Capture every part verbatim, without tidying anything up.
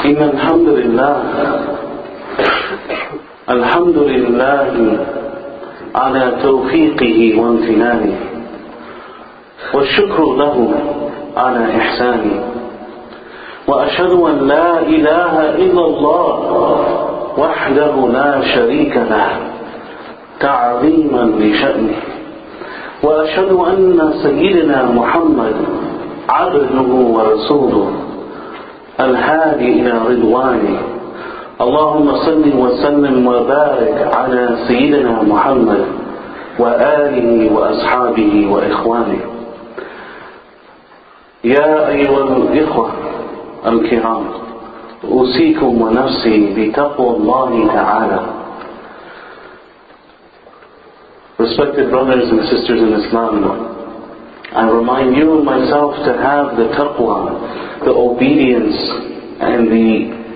إن الحمد لله الحمد لله على توفيقه وامتنانه، والشكر له على إحسانه، وأشهد أن لا إله إلا الله وحده لا شريك له تعظيما لشأنه، وأشهد أن سيدنا محمد عبده ورسوله الهادي إلى رضوانه. اللهم صل وسلم وبارك على سيدنا محمد وآله وأصحابه وإخوانه. يا أيها الإخوة الكرام، أوصيكم ونفسي بتقوى الله تعالى. Respected brothers and sisters in Islam, I remind you and myself to have the taqwa, the obedience and the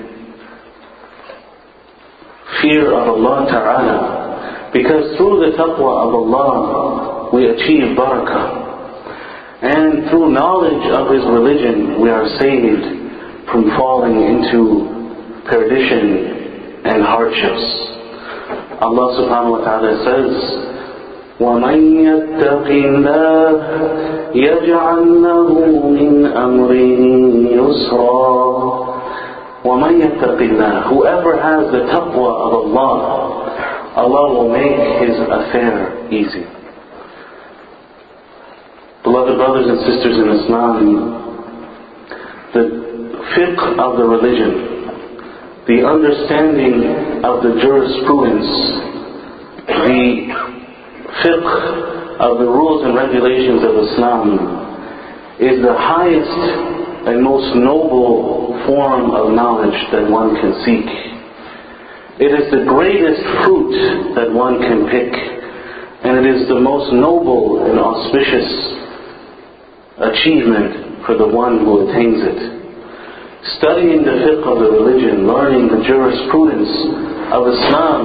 fear of Allah Ta'ala, because through the taqwa of Allah we achieve barakah, and through knowledge of His religion we are saved from falling into perdition and hardships. Allah Subhanahu wa Ta'ala says, وَمَنْ يَتَّقِ اللَّهَ يَجْعَلْ لَهُ مِنْ أَمْرِهِ يُسْرًا. وَمَنْ يَتَّقِ اللَّهَ, whoever has the taqwa of Allah, Allah will make his affair easy. Beloved brothers and sisters in Islam, the fiqh of the religion, the understanding of the jurisprudence, the fiqh of the rules and regulations of Islam is the highest and most noble form of knowledge that one can seek. It is the greatest fruit that one can pick, and it is the most noble and auspicious achievement for the one who attains it. Studying the fiqh of the religion, learning the jurisprudence of Islam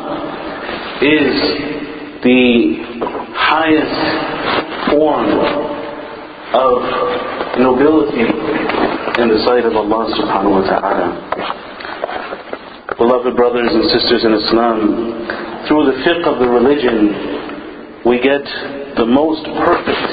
is the highest form of nobility in the sight of Allah subhanahu wa ta'ala. Beloved brothers and sisters in Islam, through the fiqh of the religion we get the most perfect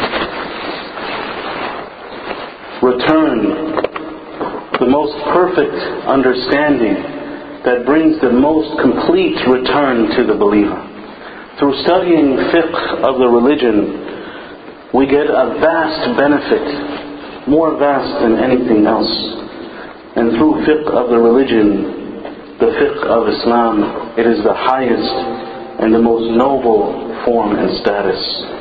return, the most perfect understanding that brings the most complete return to the believer. Through studying fiqh of the religion, we get a vast benefit, more vast than anything else. And through fiqh of the religion, the fiqh of Islam, it is the highest and the most noble form and status.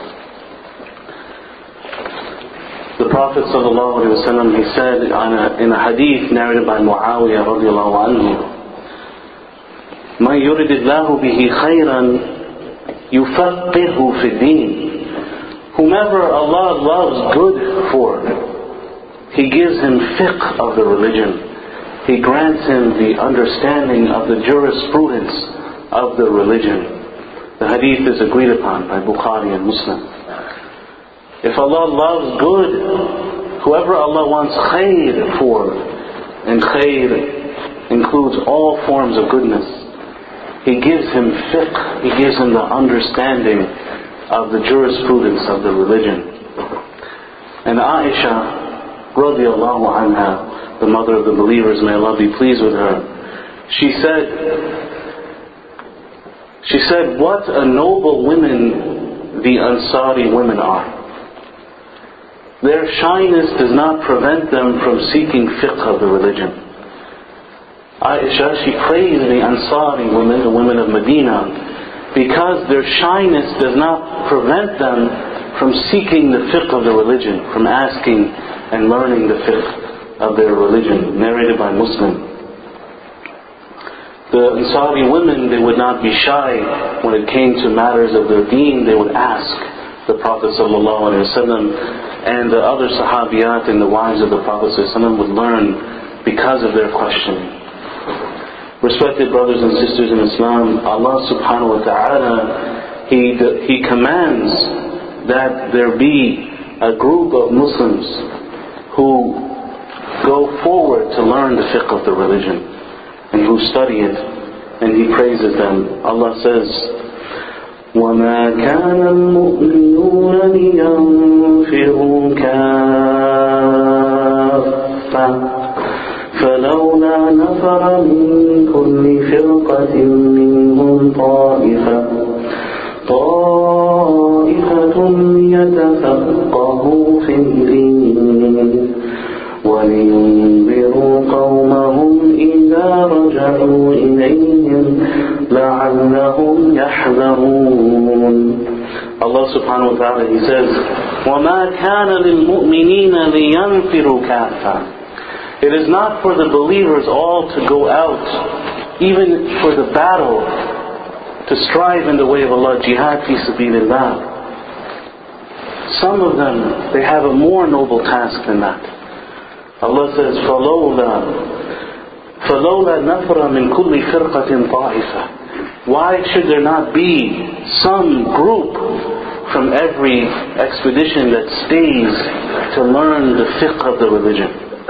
The Prophet ﷺ, he said in a hadith narrated by Muawiyah radiallahu anhu, مَنْ يُرِدِ اللَّهُ بِهِ خَيْرًا يُفَقِّهُ فِي الدِّينِ. Whomever Allah loves good for, He gives him fiqh of the religion. He grants him the understanding of the jurisprudence of the religion. The hadith is agreed upon by Bukhari and Muslim. If Allah loves good, whoever Allah wants khair for, and khair includes all forms of goodness, He gives him fiqh, He gives him the understanding of the jurisprudence of the religion. And Aisha radiallahu anha, the mother of the believers, may Allah be pleased with her, she said, she said, what a noble women the Ansari women are. Their shyness does not prevent them from seeking fiqh of the religion. Aisha, she praised the Ansari women, the women of Medina, because their shyness does not prevent them from seeking the fiqh of the religion, from asking and learning the fiqh of their religion, narrated by Muslim. The Ansari women, they would not be shy when it came to matters of their deen. They would ask the Prophet ﷺ, and the other Sahabiyat and the wives of the Prophet ﷺ would learn because of their questioning. Respected brothers and sisters in Islam, Allah subhanahu wa ta'ala, He, He commands that there be a group of Muslims who go forward to learn the fiqh of the religion and who study it, and He praises them. Allah says, وَمَا كَانَ الْمُؤْمِنُونَ لِيَنْفِرُوا كَافَّةً فَلَوْلَا نَفَرَ مِنْ كُلِّ فِرْقَةٍ مِّنْهُمْ طَائِفَةٌ طَائِفَةٌ لِيَتَفَقَّهُوا فِي الدِّينِ وَلِيُنذِرُوا قَوْمَهُمْ إِذَا رَجَعُوا إِلَيْهِمْ لَعَلَّهُمْ يَحْذَرُونَ. Allah subhanahu wa ta'ala, He says, وَمَا كَانَ لِلْمُؤْمِنِينَ لِيَنْفِرُوا كَافَّةً. It is not for the believers all to go out, even for the battle, to strive in the way of Allah, jihad fi sabilillah. Some of them, they have a more noble task than that. Allah says, فَلَوْلَا فَلَوْلَا نَفْرَ مِنْ كُلِّ فِرْقَةٍ طَائِفَةٍ. Why should there not be some group from every expedition that stays to learn the fiqh of the religion?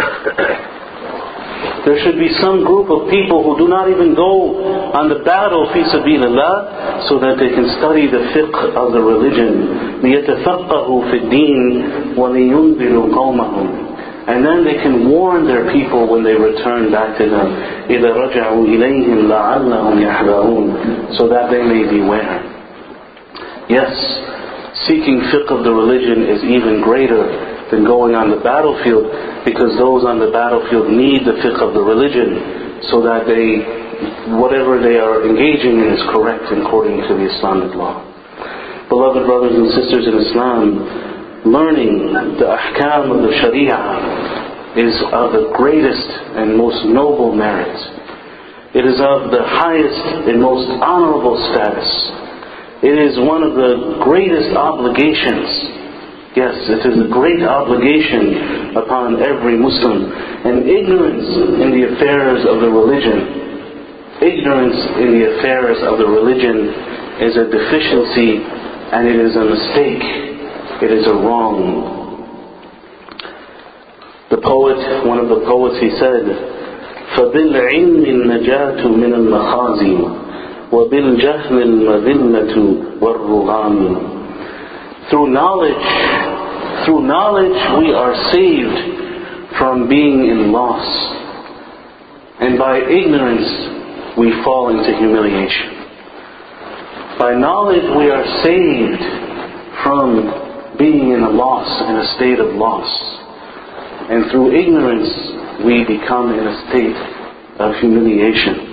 There should be some group of people who do not even go on the battle fi sabilillah, so that they can study the fiqh of the religion. لِيَتَفَقَّهُوا فِي الدِّينِ وَلِيُنذِرُوا قَوْمَهُمْ. And then they can warn their people when they return back to them. إِذَا رَجَعُوا إِلَيْهِمْ لَعَلَّهُمْ يَحْذَرُونَ. So that they may beware. Yes, seeking fiqh of the religion is even greater than going on the battlefield, because those on the battlefield need the fiqh of the religion so that they, whatever they are engaging in is correct according to the Islamic law. Beloved brothers and sisters in Islam, learning the ahkam of the sharia is of the greatest and most noble merit. It is of the highest and most honorable status. It is one of the greatest obligations. Yes, it is a great obligation upon every Muslim. And ignorance in the affairs of the religion, ignorance in the affairs of the religion is a deficiency, and it is a mistake. It is a wrong. The poet, one of the poets, he said, فَبِالْعِلْمِ النَّجَاةُ مِنَ الْمَخَازِي وَبِالْجَهْلِ الْمَذِلَّةُ وَالرُّغَامِ. Through knowledge, through knowledge we are saved from being in loss. And by ignorance we fall into humiliation. By knowledge we are saved from being in a loss, in a state of loss. And through ignorance, we become in a state of humiliation.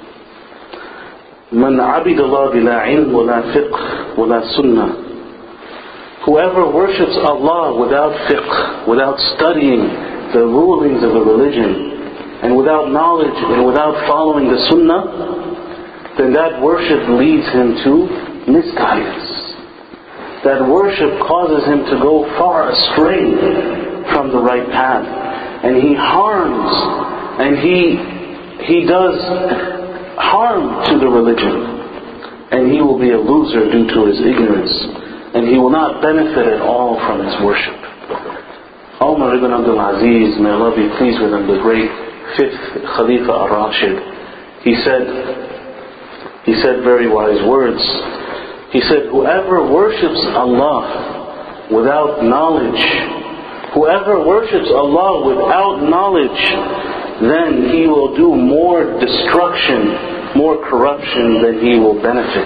مَنْ عَبِدَ اللَّهَ بِلَا عِلْمٍ وَلَا فِقْهٍ وَلَا سُنَّةٍ. Whoever worships Allah without fiqh, without studying the rulings of the religion, and without knowledge and without following the sunnah, then that worship leads him to misguidance. That worship causes him to go far astray from the right path. And he harms, and he he does harm to the religion. And he will be a loser due to his ignorance. And he will not benefit at all from his worship. Umar ibn Abdul Aziz, may Allah be pleased with him, the great fifth Khalifa al-Rashid, he said, he said very wise words. He said, whoever worships Allah without knowledge, whoever worships Allah without knowledge, then he will do more destruction, more corruption than he will benefit.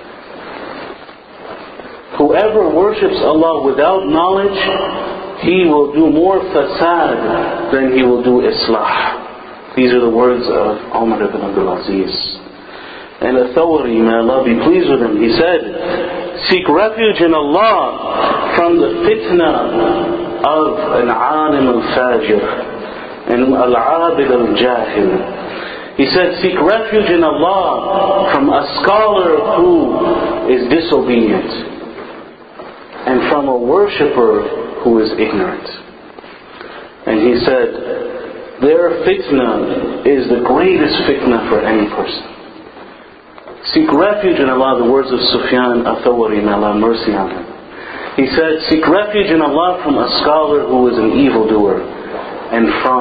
Whoever worships Allah without knowledge, he will do more fasad than he will do islah. These are the words of Umar ibn Abdul Aziz. And Athawari, may Allah be pleased with him, he said, seek refuge in Allah from the fitna of an alim al-fajir and al-abid al-jahil. He said, seek refuge in Allah from a scholar who is disobedient and from a worshipper who is ignorant. And he said, their fitna is the greatest fitna for any person. Seek refuge in Allah, the words of Sufyan al-Thawri, may Allah have mercy on him. He said, seek refuge in Allah from a scholar who is an evildoer, and from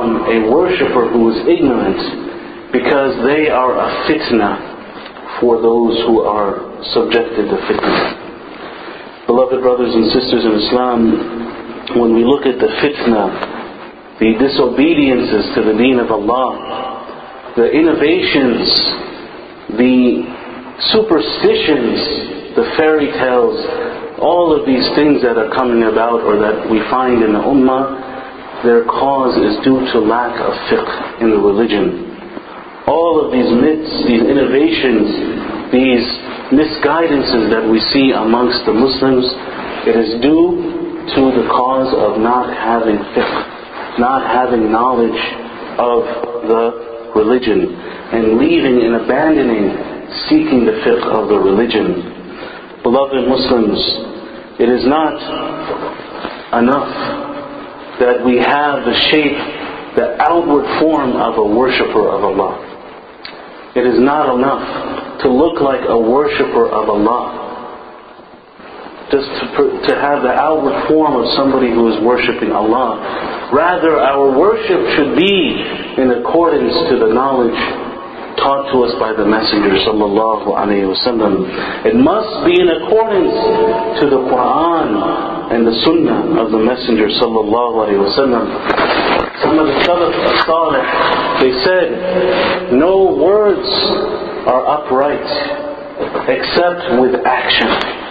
from a worshipper who is ignorant, because they are a fitna for those who are subjected to fitna. Beloved brothers and sisters in Islam, when we look at the fitna, the disobediences to the deen of Allah, the innovations, the superstitions, the fairy tales, all of these things that are coming about or that we find in the ummah, their cause is due to lack of fiqh in the religion. All of these myths, these innovations, these misguidances that we see amongst the Muslims, it is due to the cause of not having fiqh, not having knowledge of the religion, and leaving and abandoning seeking the fiqh of the religion. Beloved Muslims, it is not enough that we have the shape, the outward form of a worshipper of Allah. It is not enough to look like a worshipper of Allah. Just to, to have the outward form of somebody who is worshiping Allah. Rather, our worship should be in accordance to the knowledge taught to us by the Messenger sallallahu alaihi wasallam. It must be in accordance to the Quran and the Sunnah of the Messenger sallallahu alaihi wasallam. Some of the Salaf as-Salih, they said, no words are upright except with action.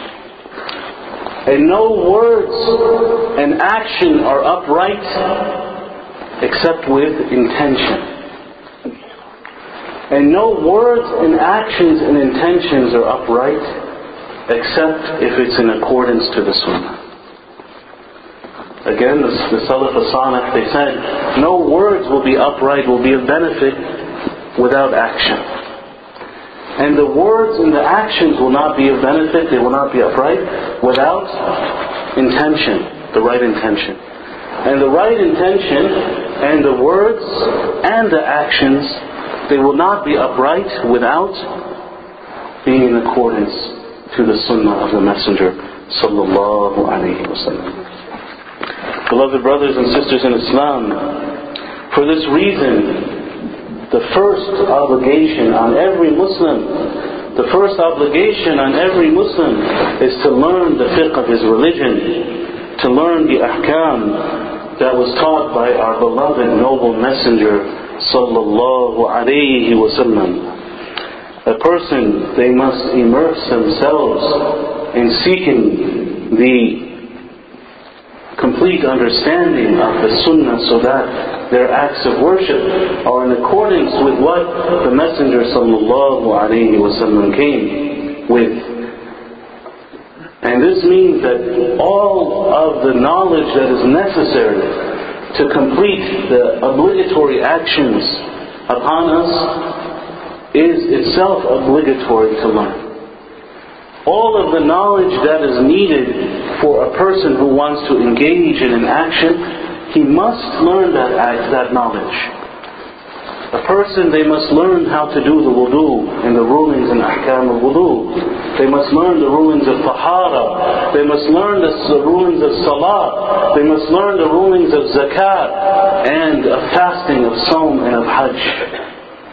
And no words and action are upright except with intention. And no words and actions and intentions are upright except if it's in accordance to the Sunnah. Again, the, the Salaf as-Salih, they said, no words will be upright, will be of benefit without action. And the words and the actions will not be of benefit, they will not be upright without intention, the right intention. And the right intention and the words and the actions, they will not be upright without being in accordance to the Sunnah of the Messenger sallallahu alaihi wasallam. Beloved brothers and sisters in Islam, for this reason, the first obligation on every Muslim, the first obligation on every Muslim is to learn the fiqh of his religion, to learn the ahkam that was taught by our beloved noble Messenger sallallahu alayhi wasallam. A person, they must immerse themselves in seeking the complete understanding of the Sunnah so that their acts of worship are in accordance with what the Messenger sallallahu alayhi wasallam came with. And this means that all of the knowledge that is necessary to complete the obligatory actions upon us is itself obligatory to learn. All of the knowledge that is needed for a person who wants to engage in an action, he must learn that act, that knowledge. A person, they must learn how to do the wudu and the rulings and ahkam of wudu. They must learn the rulings of tahara. They must learn the, the rulings of salah. They must learn the rulings of zakat and of fasting, of sawm and of hajj.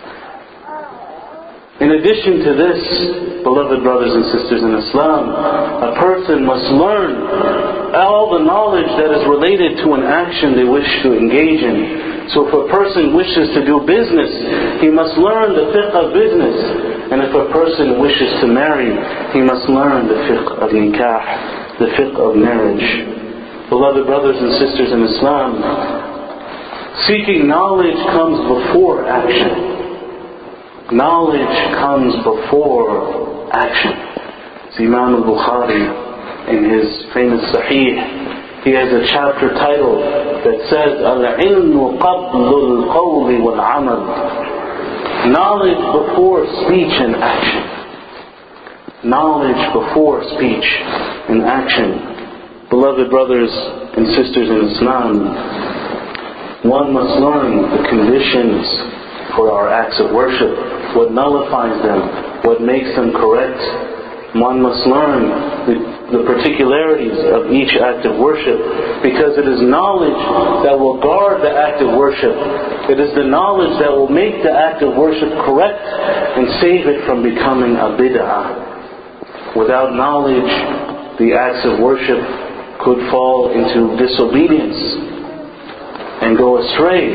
In addition to this, beloved brothers and sisters in Islam, a person must learn all the knowledge that is related to an action they wish to engage in. So if a person wishes to do business, he must learn the fiqh of business. And if a person wishes to marry, he must learn the fiqh of nikah, the fiqh of marriage. Beloved brothers and sisters in Islam, seeking knowledge comes before action. Knowledge comes before action. It's Imam al-Bukhari, in his famous Sahih, he has a chapter title that says, Al-ilmu qablu al-qawli wal-amal. Knowledge before speech and action. Knowledge before speech and action. Beloved brothers and sisters in Islam, one must learn the conditions for our acts of worship. What nullifies them, what makes them correct. One must learn the the particularities of each act of worship, because it is knowledge that will guard the act of worship. It is the knowledge that will make the act of worship correct and save it from becoming a bid'ah. Without knowledge, the acts of worship could fall into disobedience and go astray.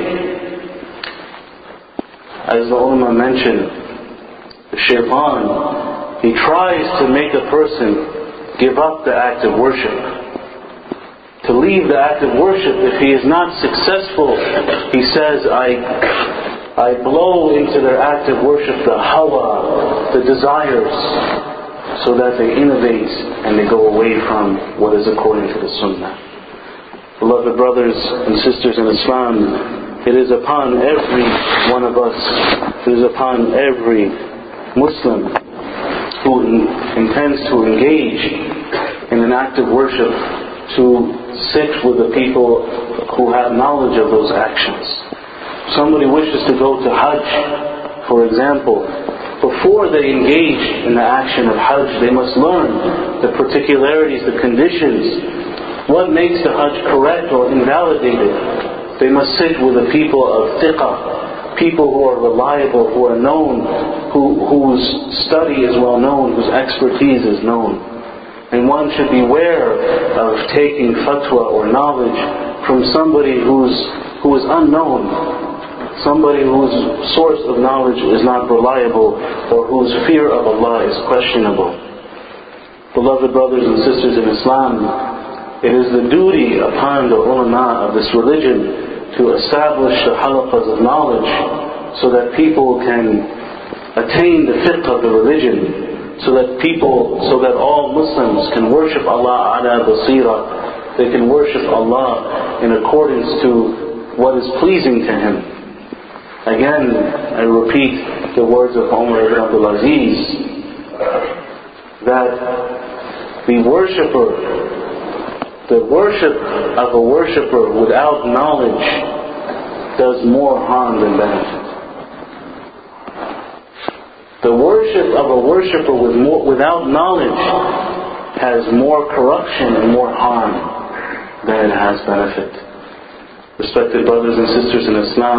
As the ulama mentioned, the shaitan, he tries to make a person give up the act of worship, to leave the act of worship. If he is not successful, he says, I I blow into their act of worship the hawa, the desires, so that they innovate and they go away from what is according to the sunnah. Beloved brothers and sisters in Islam, it is upon every one of us, it is upon every Muslim who intends to engage in an act of worship to sit with the people who have knowledge of those actions. Somebody wishes to go to Hajj, for example. Before they engage in the action of Hajj, they must learn the particularities, the conditions, what makes the Hajj correct or invalidated. They must sit with the people of thiqah, people who are reliable, who are known, who, whose study is well known, whose expertise is known. And one should beware of taking fatwa or knowledge from somebody who's, who is unknown, somebody whose source of knowledge is not reliable, or whose fear of Allah is questionable. Beloved brothers and sisters in Islam, it is the duty upon the ulama of this religion to establish the halaqas of knowledge so that people can attain the fiqh of the religion, so that people, so that all Muslims can worship Allah ala basira. They can worship Allah in accordance to what is pleasing to Him. Again, I repeat the words of Umar ibn Abdul Aziz, that the worshipper, the worship of a worshipper without knowledge does more harm than benefit. The worship of a worshipper with more, without knowledge has more corruption and more harm than it has benefit. Respected brothers and sisters in Islam,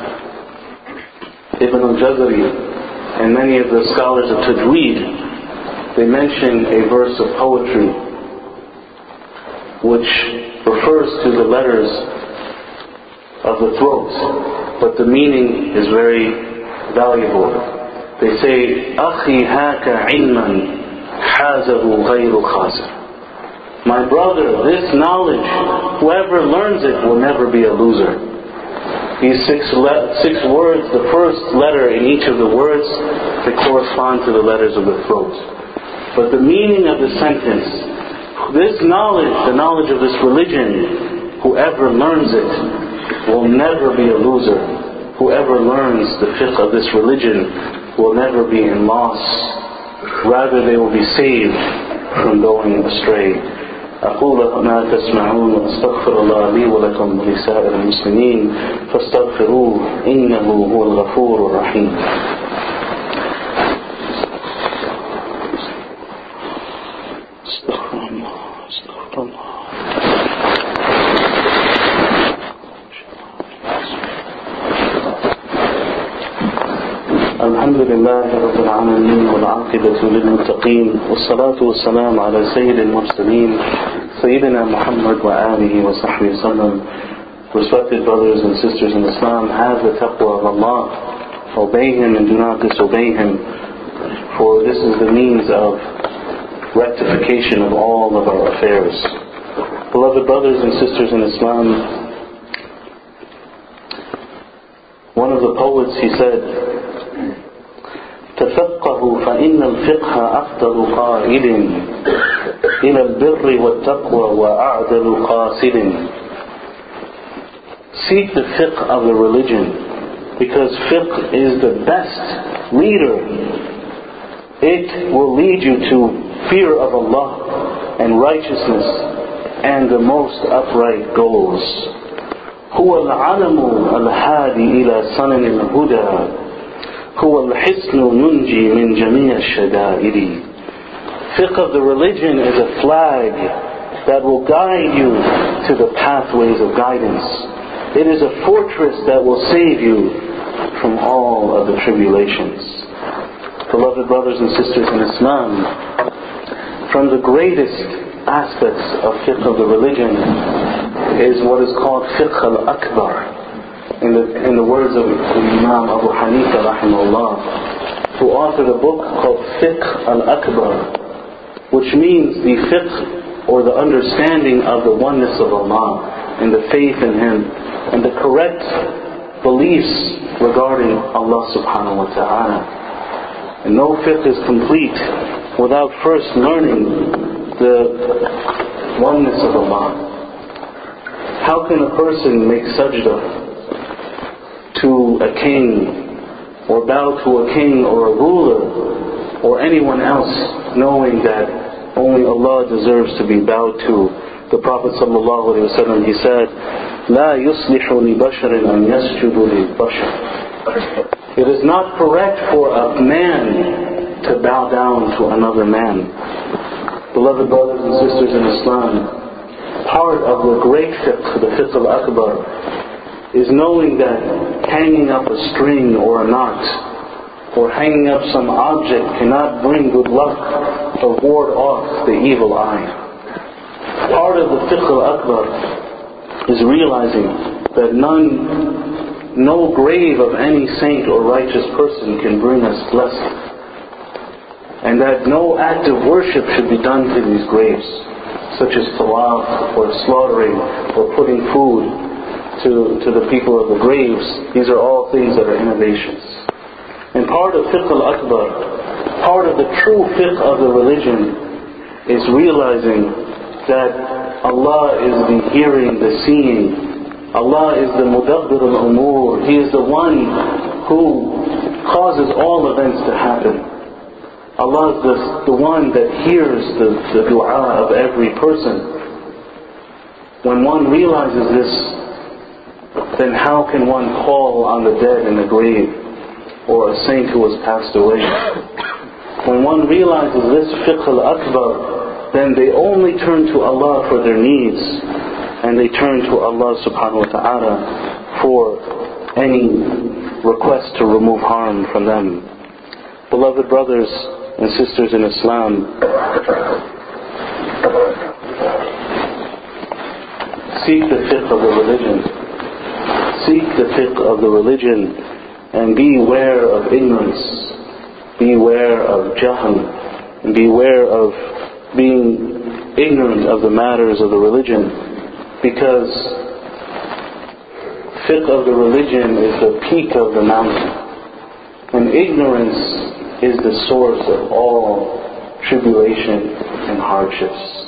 Ibn al-Jazari and many of the scholars of Tajweed, they mention a verse of poetry which refers to the letters of the throat, but the meaning is very valuable. They say, أَخِي هَاكَ عِلْمًا حَازَهُ غَيْرُ خَاسِرٍ. My brother, this knowledge, whoever learns it will never be a loser. These six, le- six words, the first letter in each of the words, they correspond to the letters of the throat. But the meaning of the sentence, this knowledge, the knowledge of this religion, whoever learns it will never be a loser. Whoever learns the fiqh of this religion will never be in loss. Rather, they will be saved from going astray. أقول ما تسمعون وأستغفر الله لي ولكم ولسائر المسلمين فاستغفروه إنه هو الغفور الرحيم. استغفر الله استغفر الله. الحمد لله رب العالمين والعاقبة للمتقين والصلاة والسلام على سيد المرسلين سيدنا محمد وآله وصحبه وسلم. Respected brothers and sisters in Islam, have the taqwa of Allah, obey Him and do not disobey Him, for this is the means of rectification of all of our affairs. Beloved brothers and sisters in Islam, one of the poets, he said, تفقهوا فإن الفقه أفضل قائد إلى البر والتقوى وأعدل قاصد. Seek the fiqh of the religion, because fiqh is the best leader. It will lead you to fear of Allah and righteousness and the most upright goals. هو العلم الهادي إلى سنن الهدى هو الحسن ينجي من جميع الشدائد. Fiqh of the religion is a flag that will guide you to the pathways of guidance. It is a fortress that will save you from all of the tribulations. Beloved brothers and sisters in Islam, from the greatest aspects of fiqh of the religion is what is called fiqh al-akbar. In the, in the words of Imam Abu Hanifa rahimahullah, who authored a book called Fiqh al-Akbar, which means the fiqh or the understanding of the oneness of Allah and the faith in Him and the correct beliefs regarding Allah subhanahu wa ta'ala. And no fiqh is complete without first learning the oneness of Allah. How can a person make sajda to a king, or bow to a king or a ruler, or anyone else, knowing that only Allah deserves to be bowed to? The Prophet sallallahu alaihi wasallam, he said, لا يصلح لبشر أن يسجد للبشر. It is not correct for a man to bow down to another man. Beloved brothers and sisters in Islam, part of the great fiqh, the fiqh al-akbar, is knowing that hanging up a string or a knot or hanging up some object cannot bring good luck or ward off the evil eye. Part of the fiqh al-akbar is realizing that none, no grave of any saint or righteous person can bring us blessing, and that no act of worship should be done to these graves, such as tawaf or slaughtering or putting food To, to the people of the graves. These are all things that are innovations. And part of fiqh al-akbar, part of the true fiqh of the religion is realizing that Allah is the hearing, the seeing. Allah is the mudabbir al-umur. He is the one who causes all events to happen. Allah is the, the one that hears the, the dua of every person. When one realizes this, then how can one call on the dead in the grave or a saint who has passed away? When one realizes this fiqh al-akbar, then they only turn to Allah for their needs, and they turn to Allah subhanahu wa ta'ala for any request to remove harm from them. Beloved brothers and sisters in Islam, seek the fiqh of the religion. Seek the fiqh of the religion and beware of ignorance, beware of jahl, and beware of being ignorant of the matters of the religion, because fiqh of the religion is the peak of the mountain, and ignorance is the source of all tribulation and hardships.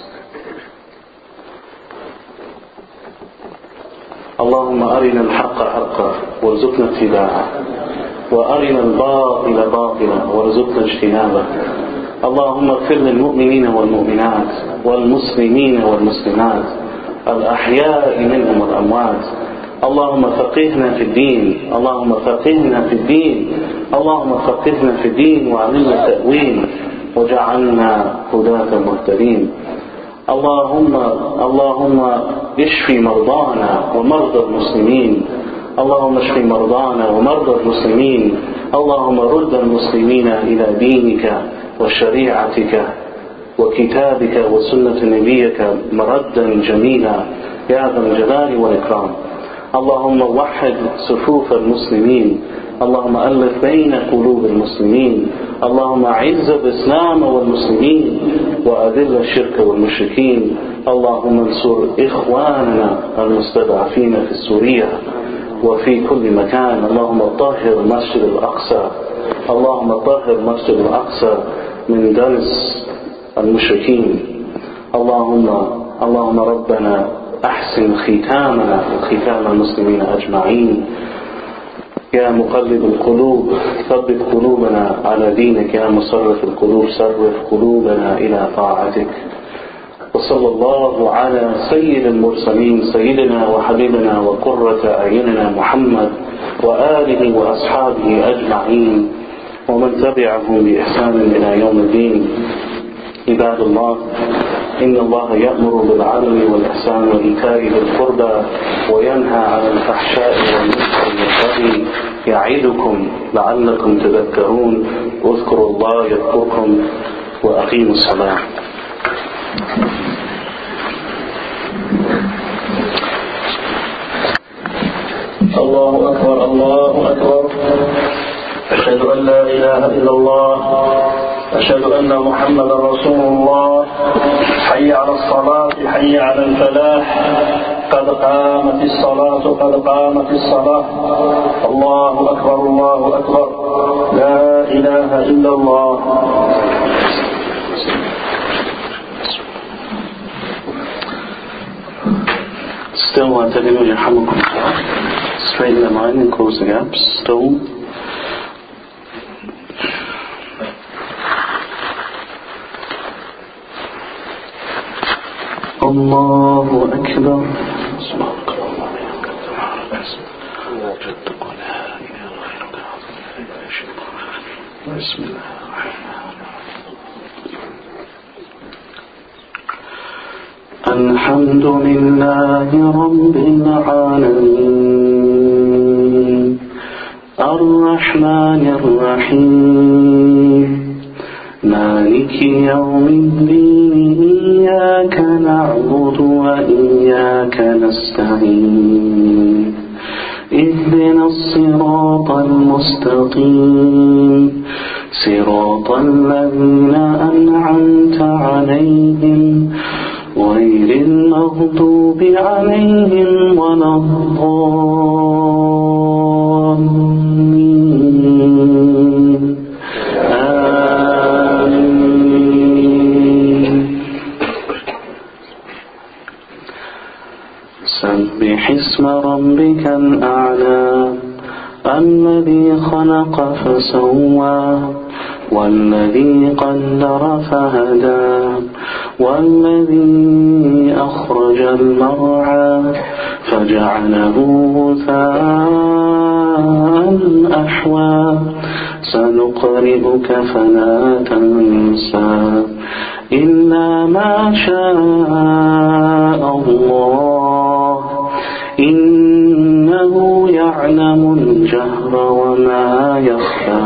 اللهم أرنا الحق حقا وارزقنا اتباعه وأرنا الباطل باطلا وارزقنا اجتنابه. اللهم اغفر للمؤمنين والمؤمنات والمسلمين والمسلمات الأحياء منهم والأموات. اللهم فقهنا في الدين اللهم فقهنا في الدين اللهم فقهنا في الدين وعلمنا التأويل وجعلنا هداة مهتدين. اللهم اللهم اشف مرضانا ومرضى المسلمين. اللهم اشف مرضانا ومرضى المسلمين. اللهم رد المسلمين إلى دينك وشريعتك وكتابك وسنة نبيك مردا جميلا يا ذا الجلال والإكرام. اللهم وحد صفوف المسلمين. اللهم ألف بين قلوب المسلمين. اللهم أعز الإسلام والمسلمين وأذل الشرك والمشركين. اللهم انصر إخواننا المستضعفين في سوريا وفي كل مكان. اللهم طهر مسجد الأقصى اللهم طهر مسجد الأقصى من دنس المشركين. اللهم اللهم ربنا أحسن ختامنا وختام المسلمين أجمعين. يا مقلب القلوب ثبت قلوبنا على دينك. يا مصرف القلوب صرف قلوبنا إلى طاعتك. وصلى الله على سيد المرسلين سيدنا وحبيبنا وقرة أعيننا محمد وآله وأصحابه أجمعين ومن تبعهم بإحسان إلى يوم الدين. عباد الله إن الله يأمر بالعدل والإحسان وإيتاء ذي القربى وينهى عن الفحشاء والمنكر والبغي يعظكم لعلكم تذكرون اذكروا الله يذكركم وأقيموا الصلاة. الله أكبر الله أكبر. أشهد أن لا إله إلا الله، أشهد أن محمدا رسول الله. حي على الصلاة حي على الفلاح، قد قامت الصلاة قد قامت الصلاة. الله أكبر الله أكبر، لا إله إلا الله. Still want to do your hamakum. Straighten the line and close the gaps. Still. Allahu Akbar. الحمد لله رب العالمين الرحمن الرحيم مالك يوم الدين إياك نعبد وإياك نستعين اهدنا الصراط المستقيم صراط الذين أنعمت عليهم غير المغضوب عليهم ولا الضالين آمين. سبح اسم ربك الأعلى الذي خلق فسوى والذي قدر فهدى والذي أخرج المرعى فجعله غثاء أحوى سنقرئك فلا تنسى إلا ما شاء الله إنه يعلم الجهر وما يخفى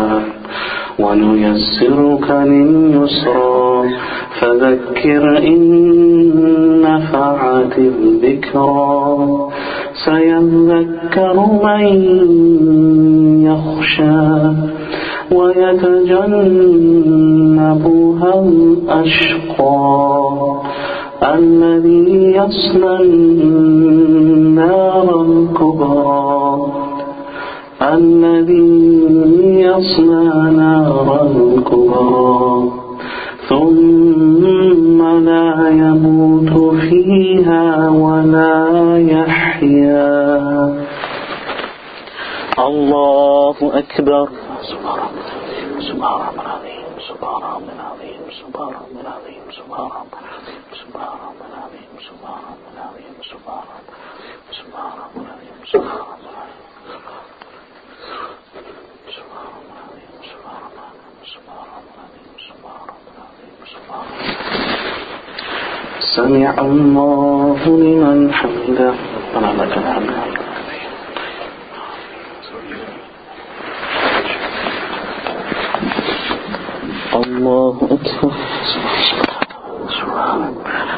ونيسرك لليسرى فذكر إن نفعت الذكرى سيذكر من يخشى ويتجنبها الأشقى الذي يصلى النار الكبرى الذي يصلى نار الكبرى ثم لا يموت فيها ولا يحيا. الله أكبر. سبحان الله العظيم سبحان الله العظيم سبحان الله العظيم سبحان الله العظيم سبحان الله العظيم سبحان الله العظيم سبحان الله سبحان الله العظيم سبحان الله سمع الله لمن حمده ربنا لك الحمد. الله أكبر. سبحان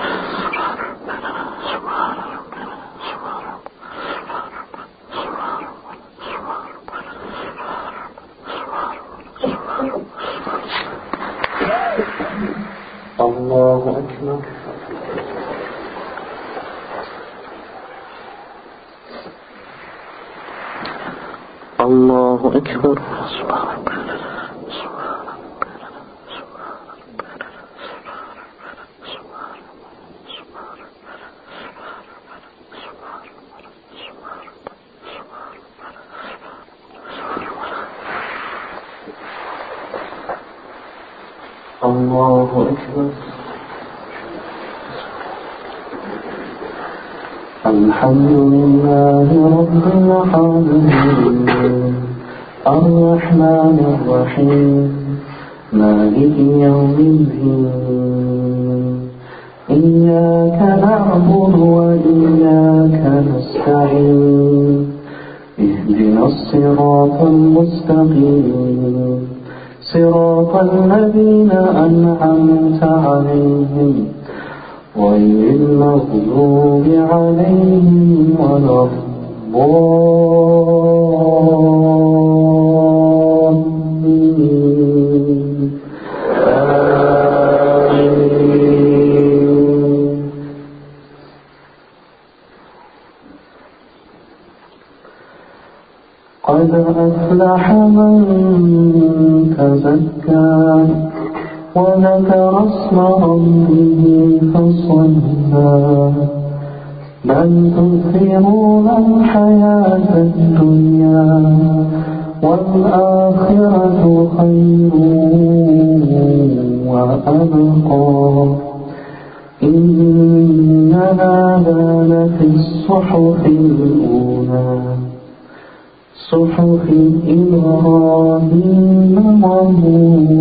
الله أكبر. الله أكبر. سبحان الله أكبر. الحمد لله رب العالمين الرحمن الرحيم مالك يوم الدين إياك نعبد وإياك نستعين اهدنا الصراط المستقيم صراط الذين أنعمت عليهم غير المغضوب عليهم ولا الضالين آمين. قد أفلح من تزكى وذكر اسم ربه فصلى بل تؤثرون الحياة الدنيا والآخرة خير وأبقى إن هذا لفي الصحف الأولى صحف إبراهيم وموسى